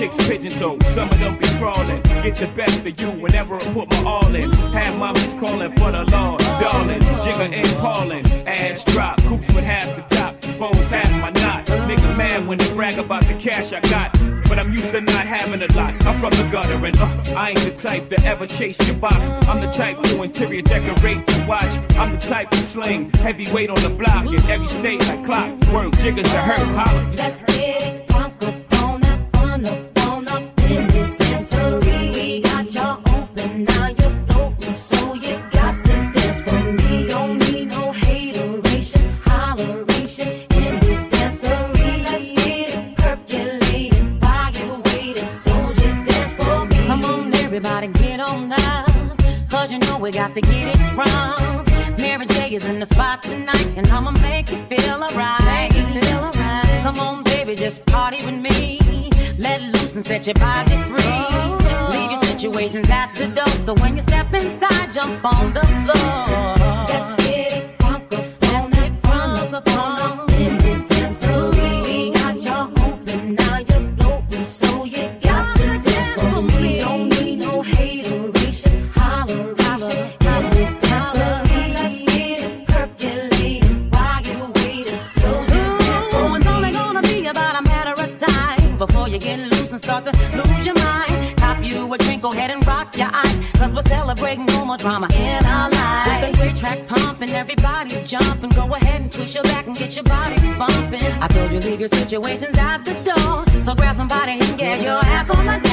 chicks pigeon-toed, some of them be crawling. Get the best of you whenever I put my all in. Have mommies calling for the Lord, darling. Jigger and Paulin', ass drop, coops with half the top, expose half my knot. Nigga mad when they brag about the cash I got, but I'm used to not having a lot. I'm from the gutter and I ain't the type to ever chase your box. I'm the type to interior decorate the watch. I'm the type to sling heavyweight on the block in every state like clock. Word jiggers to hurt, holler. Let's get it crunk up on that fun up in this dancery. We got y'all open, now you're floating, so you got to dance for me. Don't need no hateration, holleration in this dancery. Let's get it percolating while you're waiting, so just dance for me. Come on, everybody, get on now, cause you know we got to get it wrong. Mary J is in the spot tonight, and I'ma make you feel alright. Come on, baby, just party with me. Let loose and set your body free. Leave your situations at the door, so when you step inside, jump on the floor. Let's get it crunk up on in this dancery. We got y'all open, now you're floating, so you got to dance for me. Don't need no hateration, holleration in this dancery. Let's get it percolating while you're waiting, so just dance for me. It's only gonna be about a matter of time before you get loose and start to lose your mind. Cop you a drink, go ahead and rock your eyes, cause we're celebrating no more drama in our lives. With a great track pumping, everybody's jumping. Go ahead and twist your back and get your body bumping. I told you leave your situations out the door, so grab somebody and get your ass on the dance